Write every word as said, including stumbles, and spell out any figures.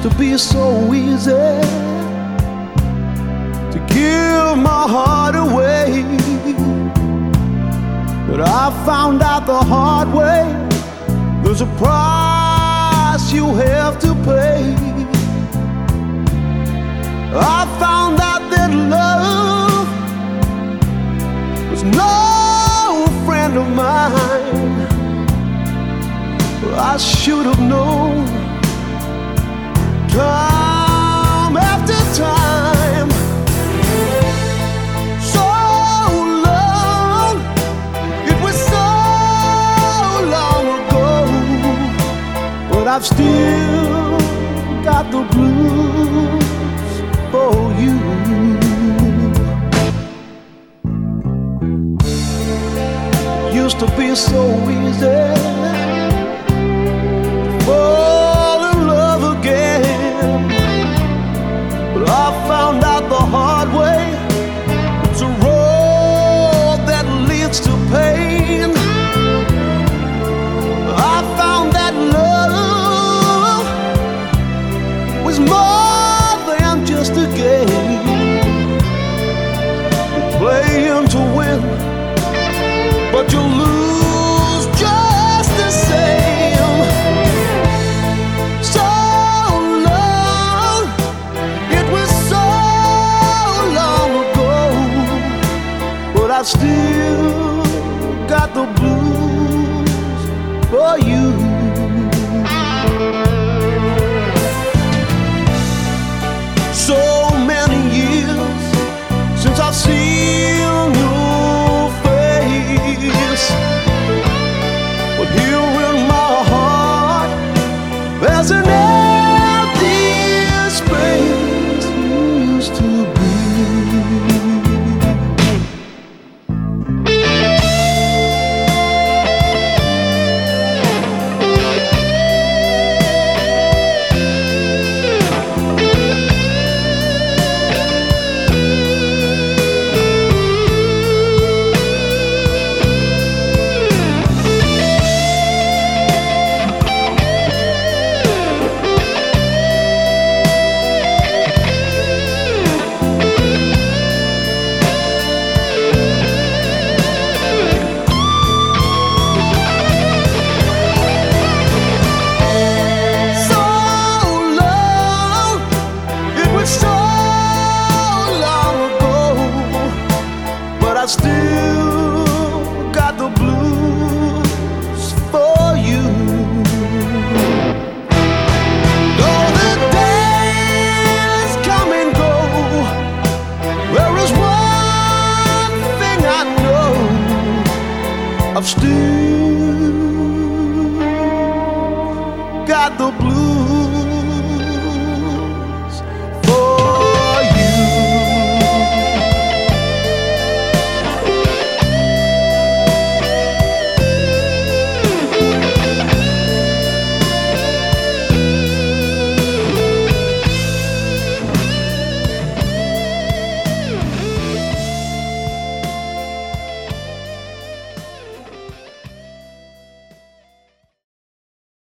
to be so easy to give my heart away, but I found out the hard way there's a price you have to pay. I found out that love was no friend of mine. I should have known time after time. So long, it was so long ago, but I've still got the blues for you. Used to be so easy fall in love again, but I found out the hard way it's a road that leads to pain. I found that love was more than just a game. You're playing to win, but you lose just the same. So long, it was so long ago, but I still got the blues for you. So many years since I've seen your face, but here in my heart there's an empty space you used to be. I still got the blues for you. Though the days come and go, there is one thing I know, I've still got the blues